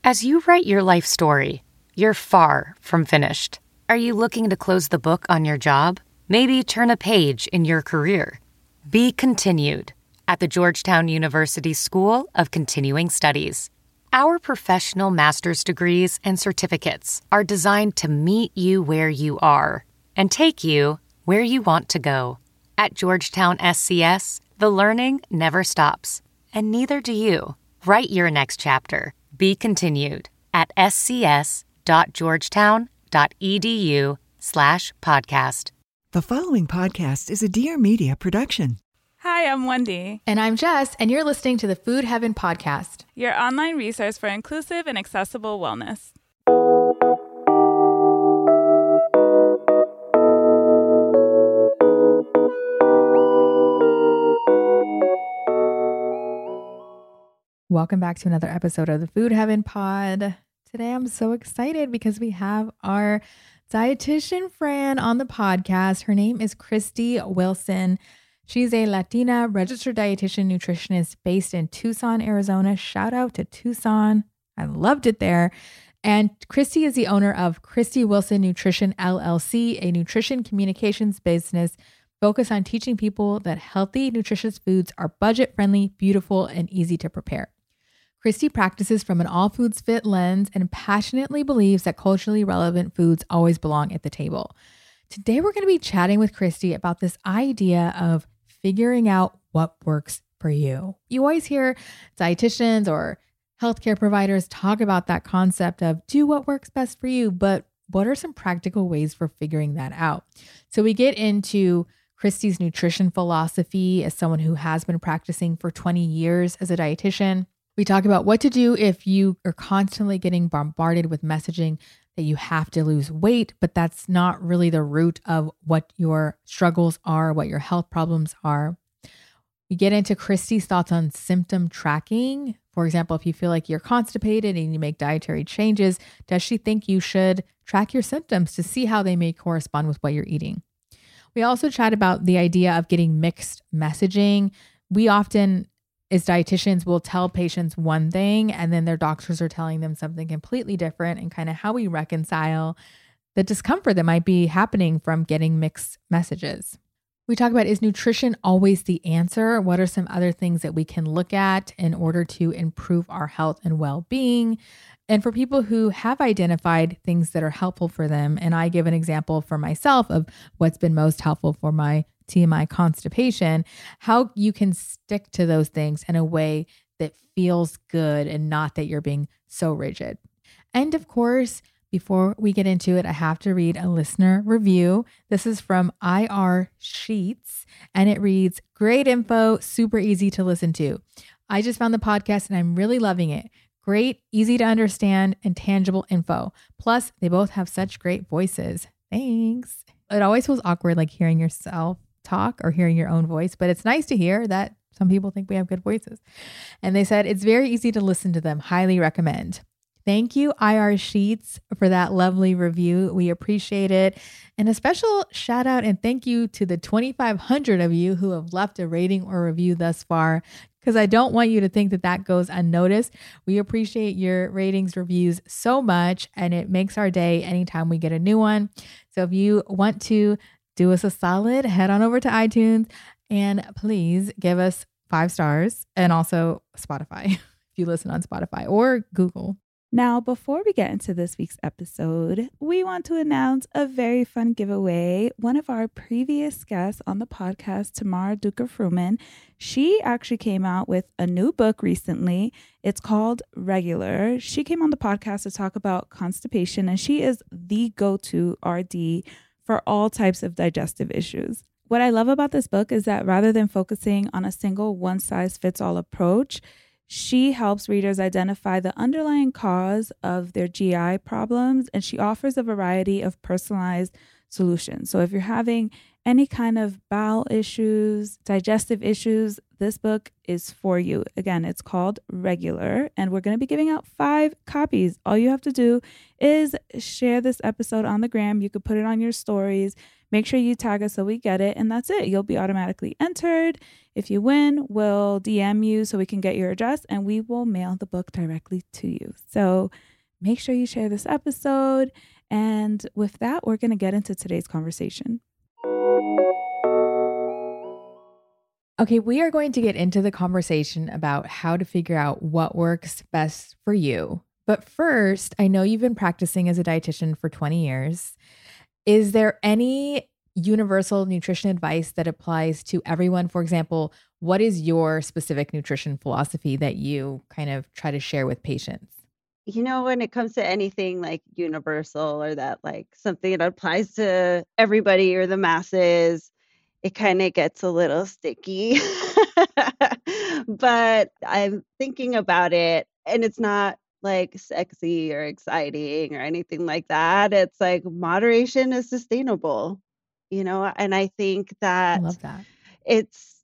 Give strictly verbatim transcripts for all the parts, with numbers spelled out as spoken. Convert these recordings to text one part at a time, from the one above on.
As you write your life story, you're far from finished. Are you looking to close the book on your job? Maybe turn a page in your career? Be continued at the Georgetown University School of Continuing Studies. Our professional master's degrees and certificates are designed to meet you where you are and take you where you want to go. At Georgetown S C S, the learning never stops, and neither do you. Write your next chapter. Be continued at scs.georgetown.edu slash podcast. The following podcast is a Dear Media production. Hi, I'm Wendy. And I'm Jess, and you're listening to the Food Heaven Podcast, your online resource for inclusive and accessible wellness. Welcome back to another episode of the Food Heaven Pod. Today I'm so excited because we have our dietitian friend on the podcast. Her name is Christy Wilson. She's a Latina registered dietitian nutritionist based in Tucson, Arizona. Shout out to Tucson. I loved it there. And Christy is the owner of Christy Wilson Nutrition L L C, a nutrition communications business focused on teaching people that healthy, nutritious foods are budget-friendly, beautiful, and easy to prepare. Christy practices from an all foods fit lens and passionately believes that culturally relevant foods always belong at the table. Today, we're going to be chatting with Christy about this idea of figuring out what works for you. You always hear dietitians or healthcare providers talk about that concept of do what works best for you, but what are some practical ways for figuring that out? So we get into Christy's nutrition philosophy as someone who has been practicing for twenty years as a dietitian. We talk about what to do if you are constantly getting bombarded with messaging that you have to lose weight, but that's not really the root of what your struggles are, what your health problems are. We get into Christy's thoughts on symptom tracking. For example, if you feel like you're constipated and you make dietary changes, does she think you should track your symptoms to see how they may correspond with what you're eating? We also chat about the idea of getting mixed messaging. We often, as dietitians, will tell patients one thing and then their doctors are telling them something completely different, and kind of how we reconcile the discomfort that might be happening from getting mixed messages. We talk about, is nutrition always the answer? What are some other things that we can look at in order to improve our health and well-being? And for people who have identified things that are helpful for them, and I give an example for myself of what's been most helpful for my T M I constipation, how you can stick to those things in a way that feels good and not that you're being so rigid. And of course, before we get into it, I have to read a listener review. This is from I R Sheets, and it reads, "Great info, super easy to listen to. I just found the podcast and I'm really loving it. Great, easy to understand, and tangible info. Plus, they both have such great voices. Thanks." It always feels awkward like hearing yourself talk or hearing your own voice, but it's nice to hear that some people think we have good voices. And they said, "It's very easy to listen to them. Highly recommend." Thank you, I R Sheets, for that lovely review. We appreciate it. And a special shout out and thank you to the twenty-five hundred of you who have left a rating or review thus far, because I don't want you to think that that goes unnoticed. We appreciate your ratings, reviews so much, and it makes our day anytime we get a new one. So if you want to do us a solid, head on over to iTunes and please give us five stars, and also Spotify if you listen on Spotify or Google. Now, before we get into this week's episode, we want to announce a very fun giveaway. One of our previous guests on the podcast, Tamara Duker-Fruman, she actually came out with a new book recently. It's called Regular. She came on the podcast to talk about constipation, and she is the go-to R D for all types of digestive issues. What I love about this book is that rather than focusing on a single one-size-fits-all approach, she helps readers identify the underlying cause of their G I problems, and she offers a variety of personalized solutions. So if you're having any kind of bowel issues, digestive issues, this book is for you. Again, it's called Regular, and we're going to be giving out five copies. All you have to do is share this episode on the gram. You could put it on your stories. Make sure you tag us so we get it, and that's it. You'll be automatically entered. If you win, we'll D M you so we can get your address, and we will mail the book directly to you. So make sure you share this episode. And with that, we're going to get into today's conversation. Okay, we are going to get into the conversation about how to figure out what works best for you. But first, I know you've been practicing as a dietitian for twenty years. Is there any universal nutrition advice that applies to everyone? For example, what is your specific nutrition philosophy that you kind of try to share with patients? You know, when it comes to anything like universal or that like something that applies to everybody or the masses, it kind of gets a little sticky. But I'm thinking about it, and it's not like sexy or exciting or anything like that. It's like moderation is sustainable, you know, and I think I that love that. it's,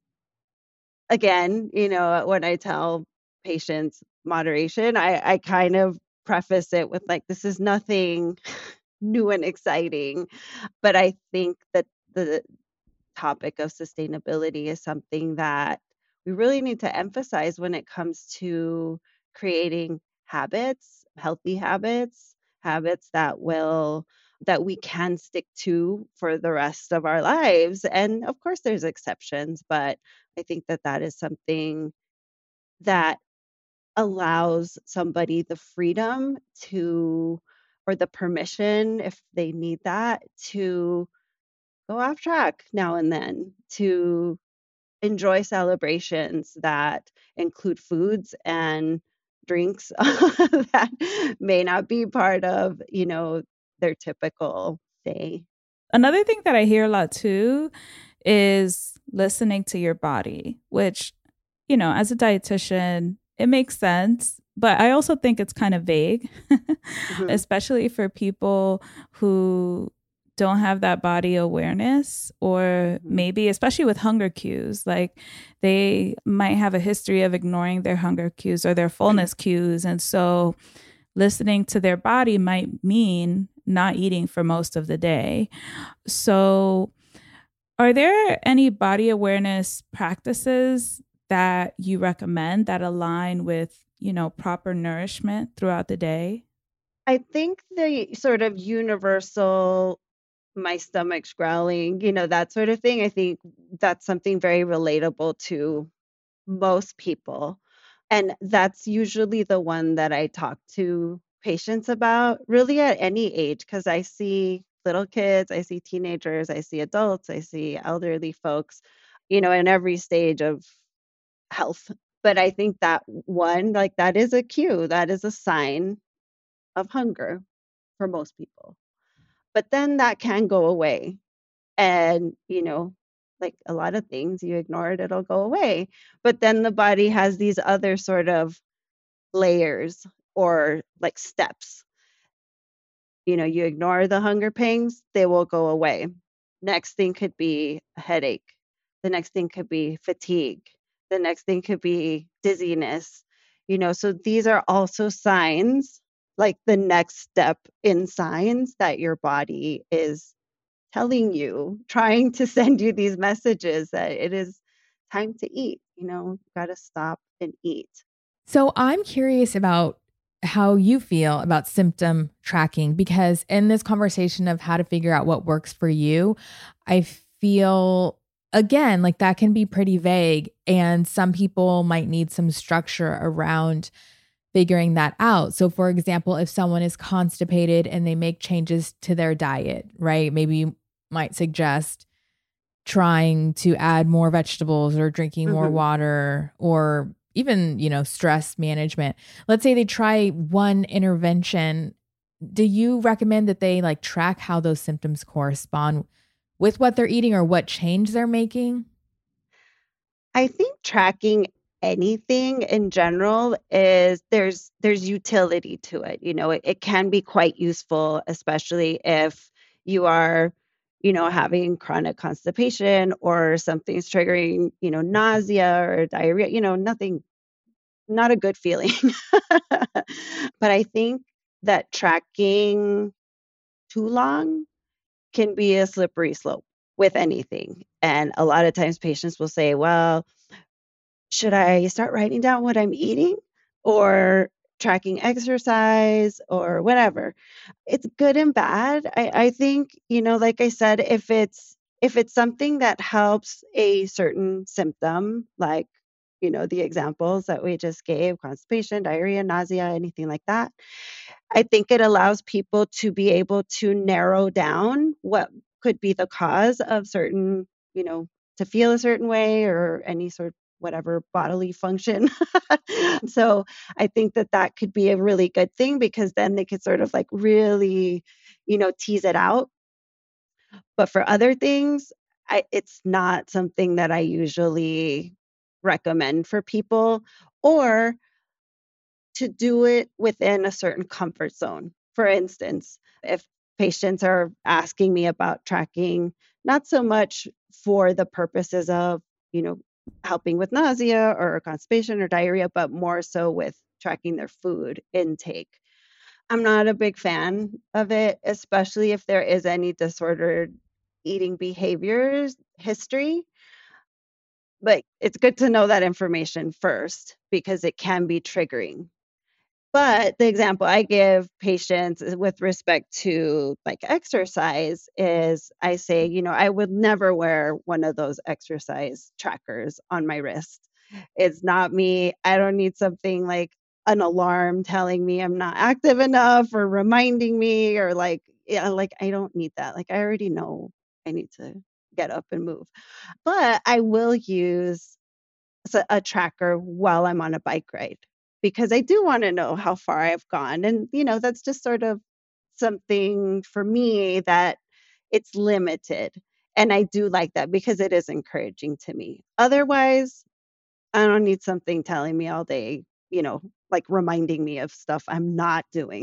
again, you know, when I tell patients moderation, I, I kind of preface it with like, this is nothing new and exciting. But I think that the topic of sustainability is something that we really need to emphasize when it comes to creating habits, healthy habits, habits that will that we can stick to for the rest of our lives. And of course there's exceptions, but I think that that is something that allows somebody the freedom to, or the permission if they need that, to go off track now and then, to enjoy celebrations that include foods and drinks that may not be part of, you know, their typical day. Another thing that I hear a lot too is listening to your body, which, you know, as a dietitian, it makes sense. But I also think it's kind of vague, Mhm. especially for people who don't have that body awareness, or Mhm. maybe especially with hunger cues, like they might have a history of ignoring their hunger cues or their fullness cues. And so listening to their body might mean not eating for most of the day. So are there any body awareness practices that you recommend that align with, you know, proper nourishment throughout the day? I think the sort of universal, my stomach's growling, you know, that sort of thing, I think that's something very relatable to most people. And that's usually the one that I talk to patients about, really at any age, because I see little kids, I see teenagers, I see adults, I see elderly folks, you know, in every stage of health. But I think that one, like that is a cue, that is a sign of hunger for most people. But then that can go away. And, you know, like a lot of things, you ignore it, it'll go away. But then the body has these other sort of layers or like steps. You know, you ignore the hunger pangs, they will go away. Next thing could be a headache. The next thing could be fatigue. The next thing could be dizziness. You know, so these are also signs, like the next step in signs that your body is telling you, trying to send you these messages that it is time to eat. You know, got to stop and eat. So I'm curious about how you feel about symptom tracking, because in this conversation of how to figure out what works for you, I feel, again, like that can be pretty vague, and some people might need some structure around figuring that out. So for example, if someone is constipated and they make changes to their diet, right? Maybe you might suggest trying to add more vegetables or drinking more Mhm. water, or even, you know, stress management. Let's say they try one intervention. Do you recommend that they like track how those symptoms correspond with what they're eating or what change they're making? I think tracking anything in general is there's there's utility to it. You know, it, it can be quite useful, especially if you are you know, having chronic constipation or something's triggering, you know, nausea or diarrhea, you know, nothing, not a good feeling. But I think that tracking too long can be a slippery slope with anything. And a lot of times patients will say, well, should I start writing down what I'm eating or tracking exercise or whatever? It's good and bad. I, I think, you know, like I said, if it's if it's something that helps a certain symptom, like, you know, the examples that we just gave, constipation, diarrhea, nausea, anything like that, I think it allows people to be able to narrow down what could be the cause of certain, you know, to feel a certain way or any sort of whatever bodily function. So I think that that could be a really good thing because then they could sort of like really, you know, tease it out. But for other things, I, it's not something that I usually recommend for people or to do it within a certain comfort zone. For instance, if patients are asking me about tracking, not so much for the purposes of, you know, helping with nausea or constipation or diarrhea, but more so with tracking their food intake. I'm not a big fan of it, especially if there is any disordered eating behaviors history. But it's good to know that information first because it can be triggering. But the example I give patients is with respect to like exercise is I say, you know, I would never wear one of those exercise trackers on my wrist. It's not me. I don't need something like an alarm telling me I'm not active enough or reminding me or like, yeah, like I don't need that. Like I already know I need to get up and move. But I will use s- a tracker while I'm on a bike ride because I do want to know how far I've gone. And, you know, that's just sort of something for me that it's limited. And I do like that because it is encouraging to me. Otherwise, I don't need something telling me all day, you know, like reminding me of stuff I'm not doing.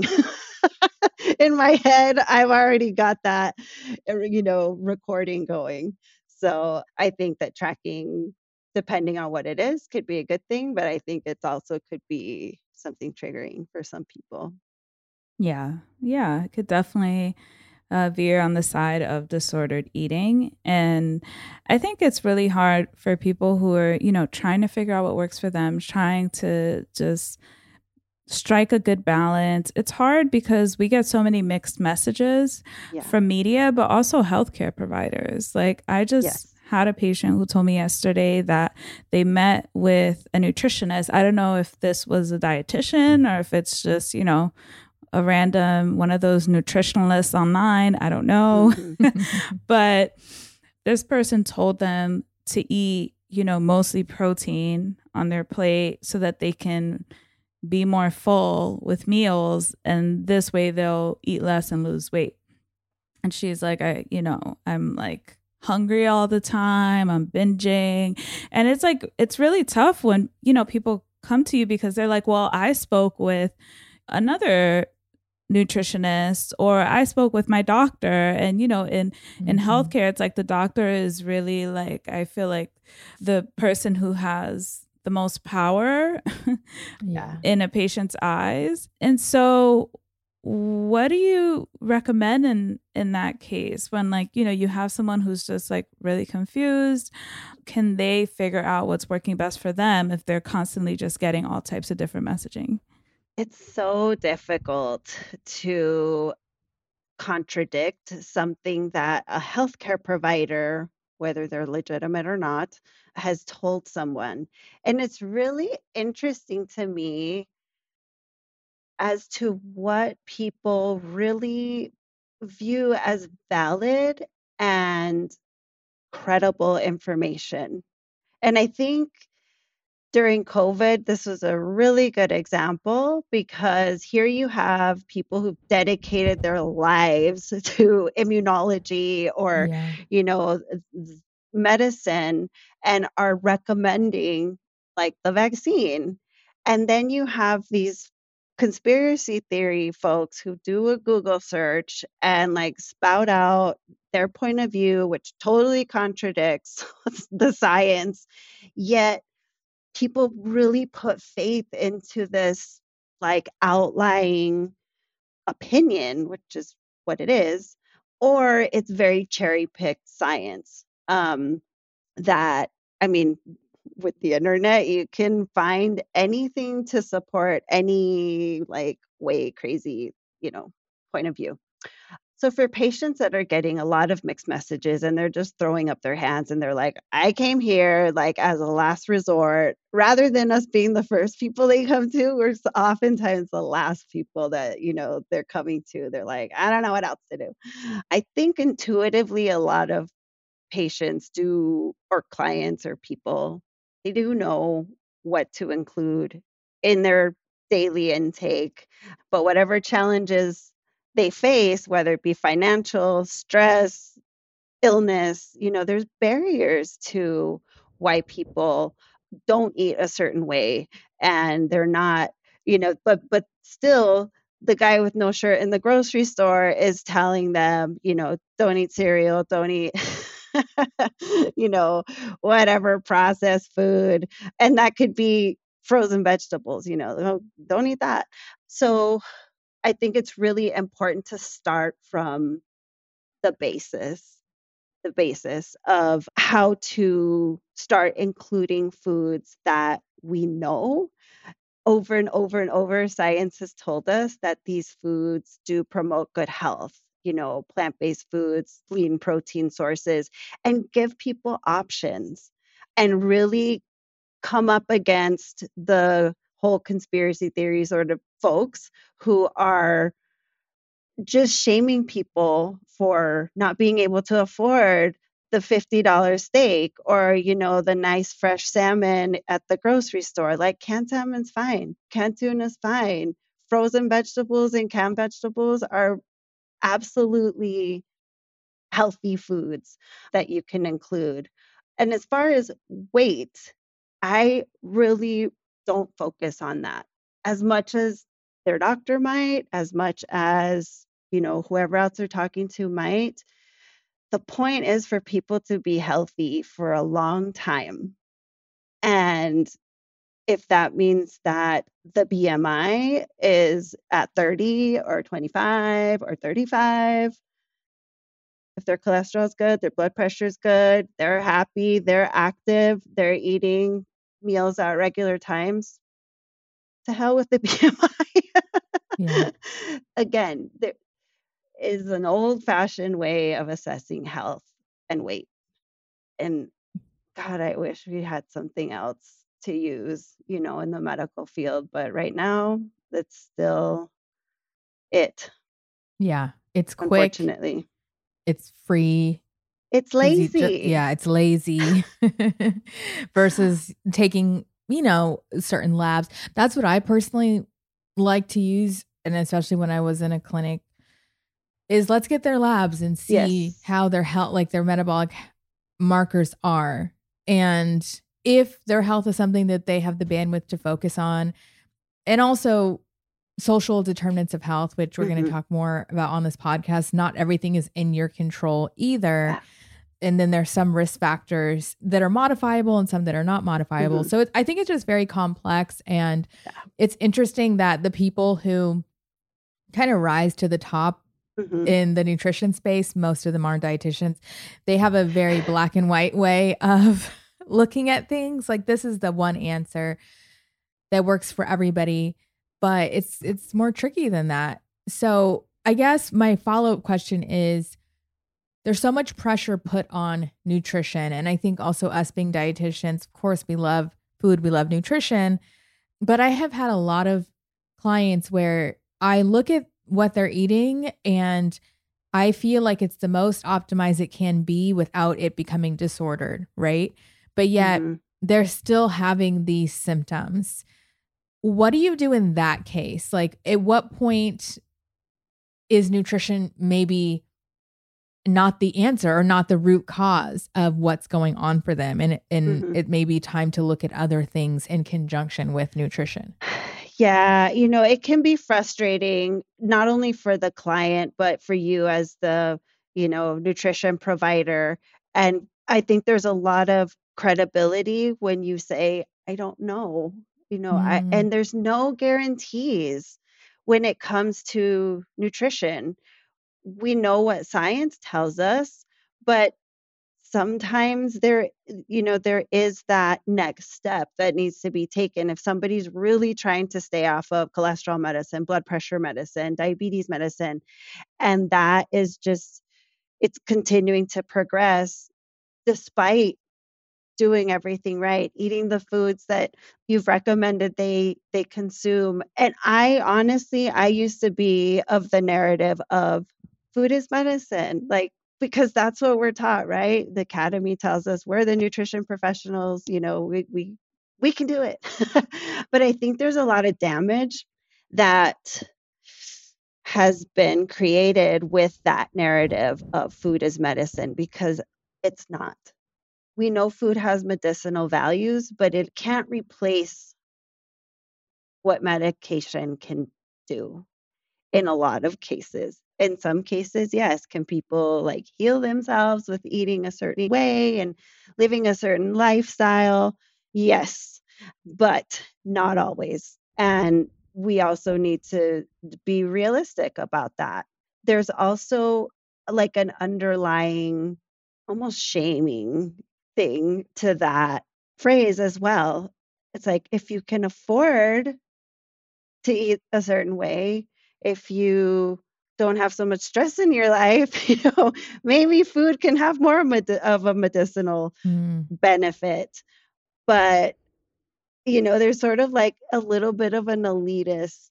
In my head, I've already got that, uh, you know, recording going. So I think that tracking, depending on what it is, could be a good thing, but I think it's also could be something triggering for some people. Yeah. Yeah. It could definitely uh, veer on the side of disordered eating. And I think it's really hard for people who are, you know, trying to figure out what works for them, trying to just strike a good balance. It's hard because we get so many mixed messages Yeah. from media, but also healthcare providers. Like, I just Yes. had a patient who told me yesterday that they met with a nutritionist. I don't know if this was a dietitian or if it's just, you know, a random one of those nutritionalists online. I don't know. Mhm. But this person told them to eat, you know, mostly protein on their plate so that they can be more full with meals, and this way they'll eat less and lose weight. And she's like, I, you know, I'm like hungry all the time. I'm binging. And it's like, it's really tough when, you know, people come to you because they're like, well, I spoke with another nutritionist or I spoke with my doctor. And, you know, in, mm-hmm. in healthcare, it's like the doctor is really like, I feel like the person who has the most power Yeah. in a patient's eyes. And so what do you recommend in in that case when, like, you know, you have someone who's just like really confused? Can they figure out what's working best for them if they're constantly just getting all types of different messaging? It's so difficult to contradict something that a healthcare provider, whether they're legitimate or not, has told someone. And it's really interesting to me as to what people really view as valid and credible information. And I think during COVID, this was a really good example because here you have people who've dedicated their lives to immunology or, Yeah. you know, medicine and are recommending like the vaccine. And then you have these conspiracy theory folks who do a Google search and like spout out their point of view, which totally contradicts the science, yet people really put faith into this like outlying opinion, which is what it is, or it's very cherry picked science. Um, that, I mean, with the internet, you can find anything to support any like way crazy, you know, point of view. So for patients that are getting a lot of mixed messages and they're just throwing up their hands and they're like, I came here like as a last resort, rather than us being the first people they come to, we're s- oftentimes the last people that, you know, they're coming to. They're like, I don't know what else to do. I think intuitively a lot of patients do, or clients or people, they do know what to include in their daily intake. But whatever challenges they face, whether it be financial, stress, illness, you know, there's barriers to why people don't eat a certain way and they're not, you know, but but still the guy with no shirt in the grocery store is telling them, you know, don't eat cereal, don't eat you know, whatever processed food. And that could be frozen vegetables, you know, don't, don't eat that. So I think it's really important to start from the basis, the basis of how to start including foods that we know over and over and over. Science has told us that these foods do promote good health, you know, plant-based foods, lean protein sources, and give people options and really come up against the whole conspiracy theory sort of folks who are just shaming people for not being able to afford the fifty dollars steak or, you know, the nice fresh salmon at the grocery store. Like canned salmon's fine. Canned tuna's fine. Frozen vegetables and canned vegetables are absolutely healthy foods that you can include. And as far as weight, I really don't focus on that as much as their doctor might, as much as, you know, whoever else they're talking to might. The point is for people to be healthy for a long time. And if that means that the B M I is at thirty or twenty-five or thirty-five, if their cholesterol is good, their blood pressure is good, they're happy, they're active, they're eating meals at regular times, to hell with the B M I. Yeah. Again, there is an old fashioned way of assessing health and weight. And God, I wish we had something else to use, you know, in the medical field. But right now, that's still it, Yeah. It's quick. unfortunately. It's free. It's 'Cause you ju- lazy. yeah, it's lazy versus taking, you know, certain labs. That's what I personally like to use. And especially when I was in a clinic is let's get their labs and see Yes. how their health, like their metabolic markers are. And if their health is something that they have the bandwidth to focus on, and also social determinants of health, which we're going Mhm. to talk more about on this podcast. Not everything is in your control either. Yeah. And then there's some risk factors that are modifiable and some that are not modifiable. Mhm. So it, I think it's just very complex. And Yeah. it's interesting that the people who kind of rise to the top Mhm. in the nutrition space, most of them are dietitians. They have a very black and white way of looking at things. Like this is the one answer that works for everybody, but it's it's more tricky than that. So I guess my follow-up question is, there's so much pressure put on nutrition. And I think also us being dietitians, of course, we love food, we love nutrition. But I have had a lot of clients where I look at what they're eating and I feel like it's the most optimized it can be without it becoming disordered, right? But yet Mhm. they're still having these symptoms. What do you do in that case? Like, at what point is nutrition maybe not the answer or not the root cause of what's going on for them? And, and Mhm. it may be time to look at other things in conjunction with nutrition. Yeah, you know, it can be frustrating, not only for the client, but for you as the, you know, nutrition provider. And I think there's a lot of credibility when you say, I don't know, you know, I, Mm, and there's no guarantees when it comes to nutrition. We know what science tells us, but sometimes there you know there is that next step that needs to be taken if somebody's really trying to stay off of cholesterol medicine, blood pressure medicine, diabetes medicine, and that is just it's continuing to progress despite doing everything right, eating the foods that you've recommended they they consume. And I honestly, I used to be of the narrative of food is medicine, like because that's what we're taught, right? The academy tells us we're the nutrition professionals, you know, we we we can do it. But I think there's a lot of damage that has been created with that narrative of food as medicine because it's not. We know food has medicinal values, but it can't replace what medication can do in a lot of cases. In some cases, yes, can people like heal themselves with eating a certain way and living a certain lifestyle? Yes, but not always. And we also need to be realistic about that. There's also like an underlying, almost shaming thing to that phrase as well. It's like if you can afford to eat a certain way, if you don't have so much stress in your life, you know, maybe food can have more medi- of a medicinal mm, benefit. But, you know, there's sort of like a little bit of an elitist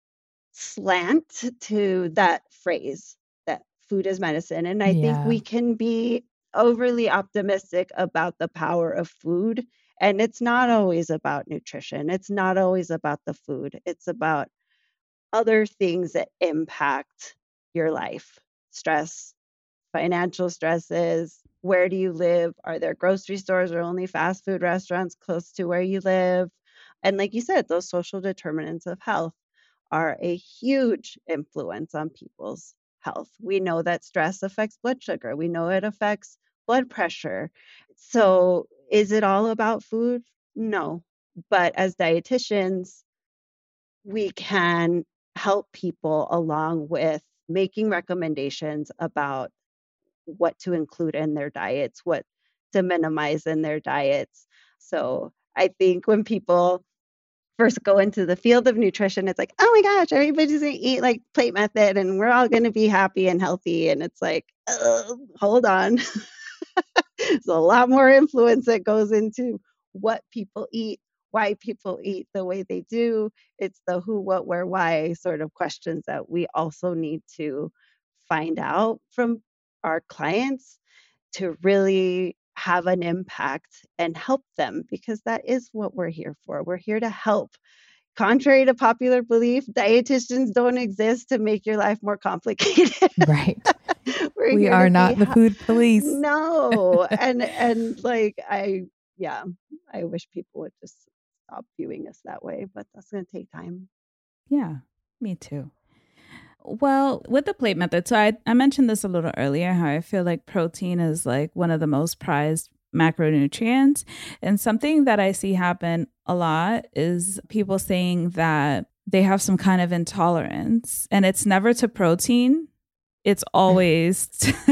slant to that phrase that food is medicine. And I think yeah. we can be overly optimistic about the power of food. And it's not always about nutrition, it's not always about the food, it's about other things that impact your life: stress, financial stresses. Where do you live? Are there grocery stores or only fast food restaurants close to where you live? And like you said, those social determinants of health are a huge influence on people's health. We know that stress affects blood sugar, we know it affects blood pressure. So, is it all about food? No. But as dietitians, we can help people along with making recommendations about what to include in their diets, what to minimize in their diets. So I think when people first go into the field of nutrition, it's like, oh my gosh, everybody's gonna eat like plate method and we're all gonna be happy and healthy. And it's like, uh, hold on. There's a lot more influence that goes into what people eat, why people eat the way they do. It's the who, what, where, why sort of questions that we also need to find out from our clients to really have an impact and help them because that is what we're here for. We're here to help. Contrary to popular belief, dietitians don't exist to make your life more complicated. Right. We're We here are to be not the hel- food police. no. And and like I yeah, I wish people would just stop viewing us that way, but that's going to take time. Yeah, me too. Well, with the plate method, so I, I mentioned this a little earlier, how I feel like protein is like one of the most prized macronutrients. And something that I see happen a lot is people saying that they have some kind of intolerance, and it's never to protein. It's always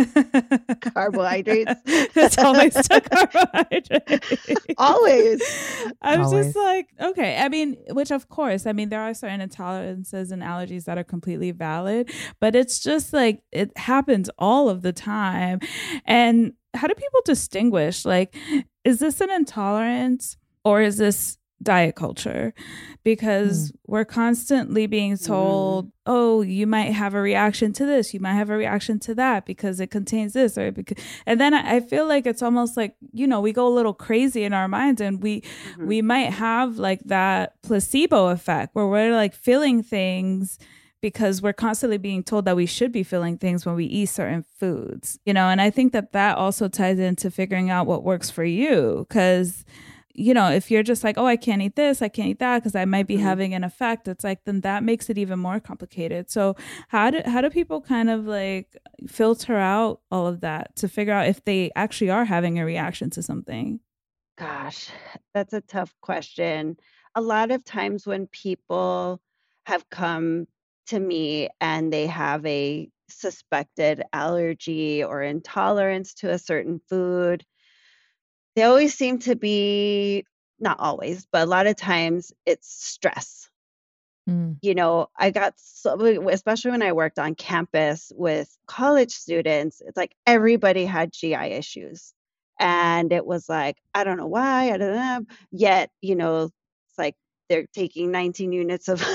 to Carbohydrates. It's always to carbohydrates. Always. I was Always. just like, okay. I mean, which of course, I mean, there are certain intolerances and allergies that are completely valid, but it's just like it happens all of the time. And how do people distinguish? Like, is this an intolerance or is this diet culture? Because mm. we're constantly being told, mm. oh, you might have a reaction to this, you might have a reaction to that because it contains this, or because, and then I feel like it's almost like, you know, we go a little crazy in our minds, and we mm-hmm. we might have like that placebo effect where we're like feeling things because we're constantly being told that we should be feeling things when we eat certain foods, you know. And I think that that also ties into figuring out what works for you, because you know, if you're just like, oh, I can't eat this, I can't eat that because I might be Mm-hmm. having an effect, it's like, then that makes it even more complicated. So how do how do people kind of like filter out all of that to figure out if they actually are having a reaction to something? Gosh, that's a tough question. A lot of times when people have come to me and they have a suspected allergy or intolerance to a certain food, they always seem to be, not always, but a lot of times it's stress. Mm. You know, I got so, especially when I worked on campus with college students, it's like everybody had G I issues. And it was like, I don't know why, I don't know. Yet, you know, it's like they're taking nineteen units of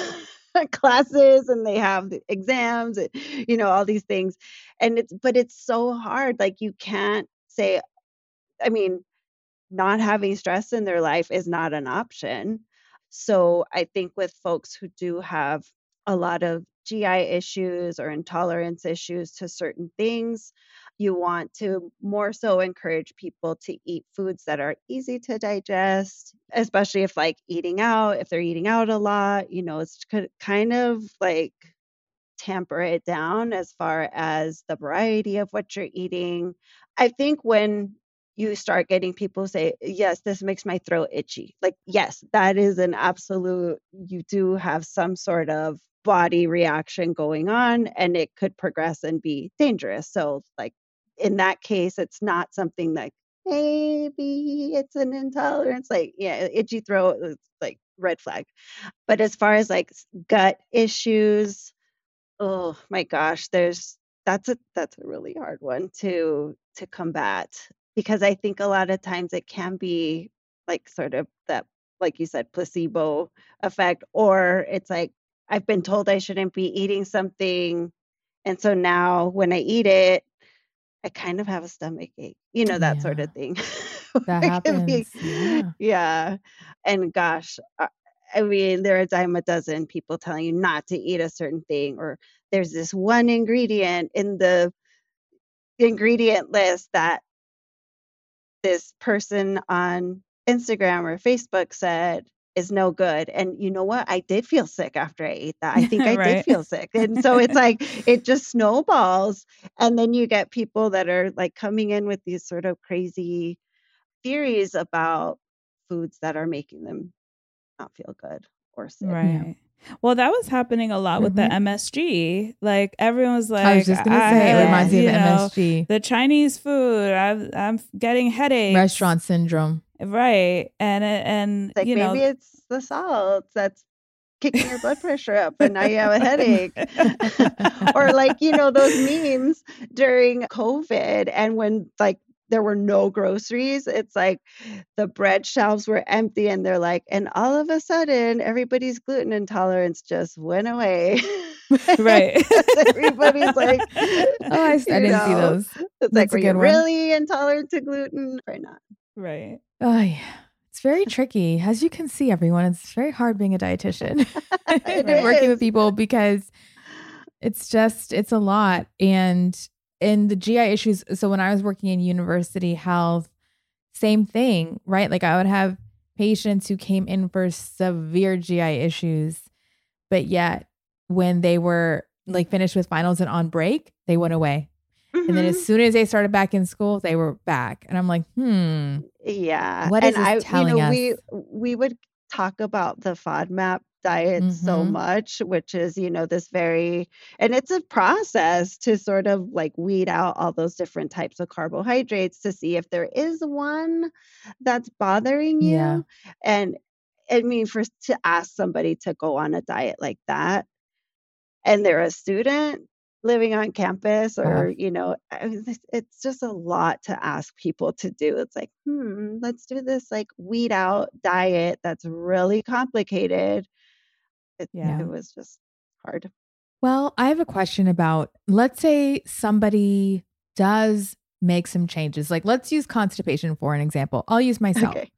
classes and they have the exams, and, you know, all these things. And it's, but it's so hard. Like you can't say, I mean, not having stress in their life is not an option. So I think with folks who do have a lot of G I issues or intolerance issues to certain things, you want to more so encourage people to eat foods that are easy to digest, especially if like eating out, if they're eating out a lot, you know, it's ki- kind of like tamper it down as far as the variety of what you're eating. I think when you start getting people say, yes, this makes my throat itchy. Like, yes, that is an absolute, you do have some sort of body reaction going on and it could progress and be dangerous. So, like, in that case, it's not something like, maybe it's an intolerance. Like, yeah, itchy throat is like red flag. But as far as like s- gut issues, oh my gosh, there's that's a that's a really hard one to to combat because I think a lot of times it can be like sort of that, like you said, placebo effect, or it's like I've been told I shouldn't be eating something, and so now when I eat it, I kind of have a stomach ache, you know, that sort Yeah, of thing. that It can be, happens. Yeah. yeah. And gosh, uh, I mean, there are a dime a dozen people telling you not to eat a certain thing, or there's this one ingredient in the ingredient list that this person on Instagram or Facebook said is no good. And you know what? I did feel sick after I ate that. I think I did Right. feel sick. And so it's like it just snowballs. And then you get people that are like coming in with these sort of crazy theories about foods that are making them not feel good or sick. Yeah. Right. Well, that was happening a lot with the Mhm. M S G. Like everyone was I was like, just gonna I say, it had, reminds me of you know, M S G, the Chinese food. I, I'm getting headaches. restaurant syndrome. Right. And it- and It's like you maybe know, it's the salt that's kicking your blood pressure up and now you have a headache. Or like, you know, those memes during COVID and when like there were no groceries, it's like the bread shelves were empty and they're like, and all of a sudden everybody's gluten intolerance just went away. right. Everybody's like, Oh, I, s- I you didn't see know, those. it's like, That's were a you good one. really intolerant to gluten? Probably not. right. Oh, yeah. It's very tricky. As you can see, everyone, it's very hard being a dietitian It and working with is. people because it's just, it's a lot. And and the G I issues. So when I was working in university health, same thing, right? Like I would have patients who came in for severe G I issues, but yet when they were like finished with finals and on break, they went away. And then as Mhm. soon as they started back in school, they were back. And I'm like, hmm, Yeah, what is and this I you telling know, us? we we would talk about the FODMAP diet so Mm-hmm. much, which is, you know, this very and it's a process to sort of like weed out all those different types of carbohydrates to see if there is one that's bothering Yeah. you. And I mean, for to ask somebody to go on a diet like that, and they're a student living on campus or Tough. you know I mean, it's it's just a lot to ask people to do. It's like, hmm, let's do this like weed out diet that's really complicated. it, Yeah. it was just hard. Well, I have a question about, let's say somebody does make some changes. Like let's use constipation for an example. I'll use myself. Okay.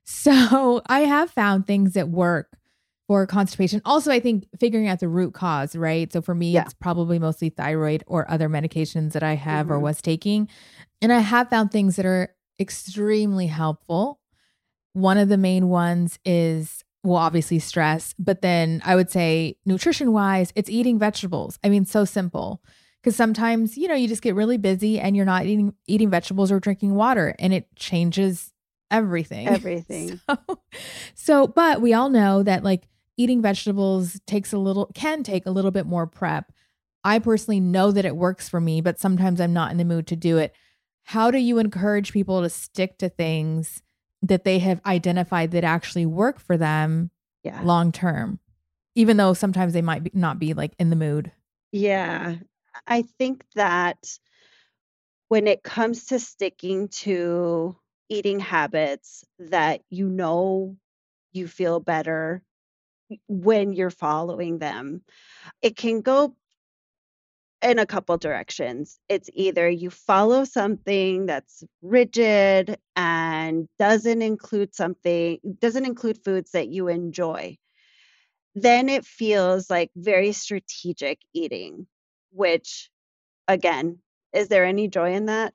So I have found things that work for constipation. Also, I think figuring out the root cause, right? So for me, Yeah. it's probably mostly thyroid or other medications that I have or Mhm. was taking. And I have found things that are extremely helpful. One of the main ones is, well, obviously stress, but then I would say nutrition wise, it's eating vegetables. I mean, so simple. Because sometimes, you know, you just get really busy and you're not eating eating vegetables or drinking water, and it changes everything. Everything. So, so, but we all know that like eating vegetables takes a little, can take a little bit more prep. I personally know that it works for me, but sometimes I'm not in the mood to do it. How do you encourage people to stick to things that they have identified that actually work for them Yeah. long term, even though sometimes they might be, not be like in the mood? Yeah. I think that when it comes to sticking to eating habits that you know you feel better when you're following them, it can go in a couple directions. It's either you follow something that's rigid and doesn't include something, doesn't include foods that you enjoy. Then it feels like very strategic eating, which again, is there any joy in that?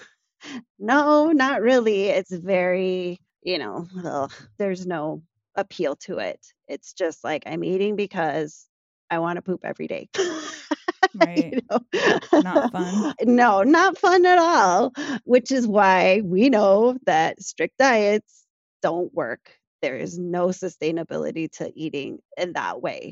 No, not really. It's very, you know, ugh, there's no appeal to it. It's just like I'm eating because I want to poop every day. Right. You know? Not fun. No, not fun at all, which is why we know that strict diets don't work. There is no sustainability to eating in that way.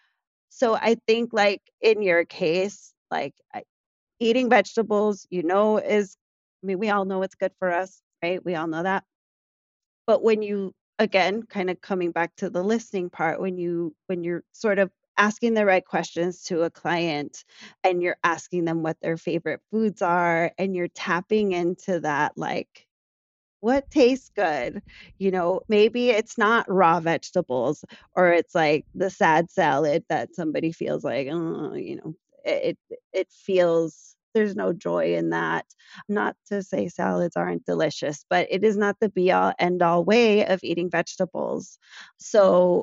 So I think like in your case, like I, eating vegetables, you know, is, I mean, we all know it's good for us, right? We all know that. But when you, again, kind of coming back to the listening part, when you, when you're sort of asking the right questions to a client and you're asking them what their favorite foods are and you're tapping into that, like, what tastes good? You know, maybe it's not raw vegetables or it's like the sad salad that somebody feels like, oh, you know, it it it feels there's no joy in that. Not to say salads aren't delicious, but it is not the be all end all way of eating vegetables. So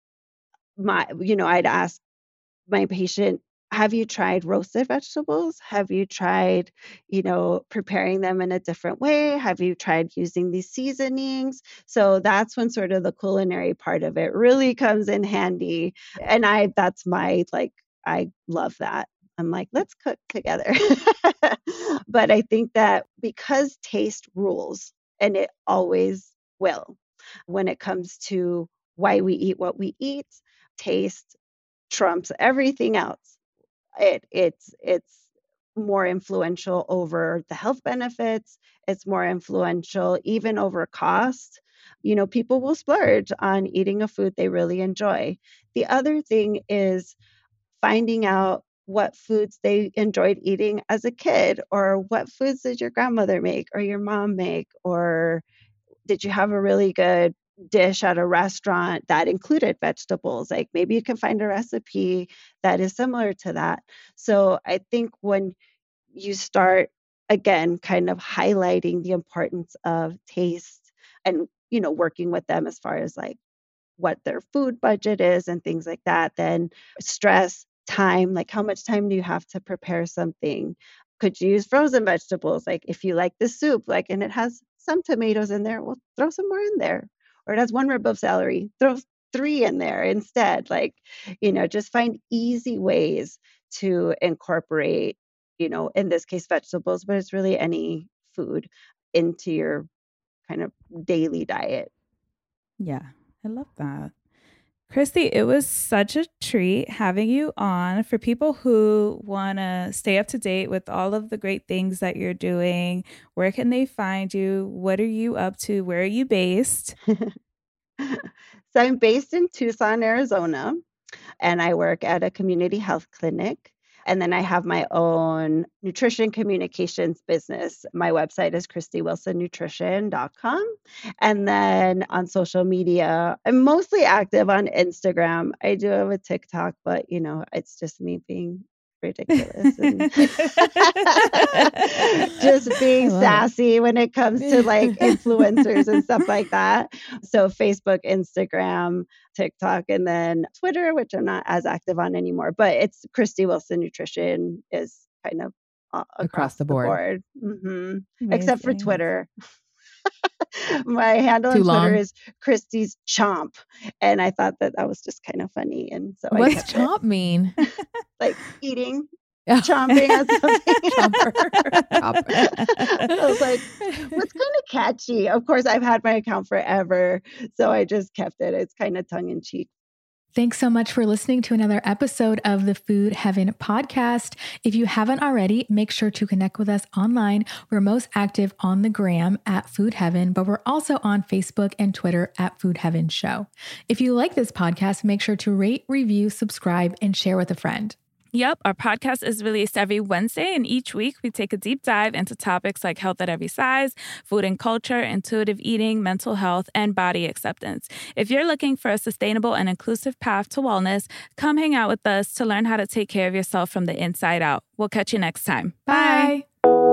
my, you know, I'd ask my patient, have you tried roasted vegetables? Have you tried, you know, preparing them in a different way? Have you tried using these seasonings? So that's when sort of the culinary part of it really comes in handy. And I, that's my, like, I love that. I'm like, let's cook together. But I think that because taste rules, and it always will, when it comes to why we eat what we eat, taste trumps everything else. It it's it's more influential over the health benefits. It's more influential even over cost. You know, people will splurge on eating a food they really enjoy. The other thing is finding out what foods they enjoyed eating as a kid, or what foods did your grandmother make or your mom make, or did you have a really good dish at a restaurant that included vegetables? Like maybe you can find a recipe that is similar to that. So I think when you start again kind of highlighting the importance of taste and you know working with them as far as like what their food budget is and things like that, then stress, time, like how much time do you have to prepare something? Could you use frozen vegetables? Like if you like the soup, like, and it has some tomatoes in there, well, throw some more in there. Or it has one rib of celery, throw three in there instead. Like, you know, just find easy ways to incorporate, you know, in this case, vegetables, but it's really any food into your kind of daily diet. Yeah, I love that. Christy, it was such a treat having you on. For people who want to stay up to date with all of the great things that you're doing, where can they find you? What are you up to? Where are you based? So I'm based in Tucson, Arizona, and I work at a community health clinic. And then I have my own nutrition communications business. My website is christy wilson nutrition dot com. And then on social media, I'm mostly active on Instagram. I do have a TikTok, but you know, it's just me being ridiculous and just being sassy when it comes to like influencers and stuff like that. So Facebook, Instagram, TikTok, and then Twitter, which I'm not as active on anymore, but it's Christy Wilson Nutrition is kind of uh, across, Across the the board. board. hmm Except for Amazing. Twitter. My handle Too on Twitter long. is Christy's Chomp. And I thought that that was just kind of funny. And so I What's kept chomp mean? it. Like eating, chomping on something. Chomper. I was like, what's kind of catchy? Of course, I've had my account forever. So I just kept it. It's kind of tongue in cheek. Thanks so much for listening to another episode of the Food Heaven podcast. If you haven't already, make sure to connect with us online. We're most active on the gram at Food Heaven, but we're also on Facebook and Twitter at Food Heaven Show. If you like this podcast, make sure to rate, review, subscribe, and share with a friend. Yep, our podcast is released every Wednesday, and each week we take a deep dive into topics like health at every size, food and culture, intuitive eating, mental health, and body acceptance. If you're looking for a sustainable and inclusive path to wellness, come hang out with us to learn how to take care of yourself from the inside out. We'll catch you next time. Bye. Bye.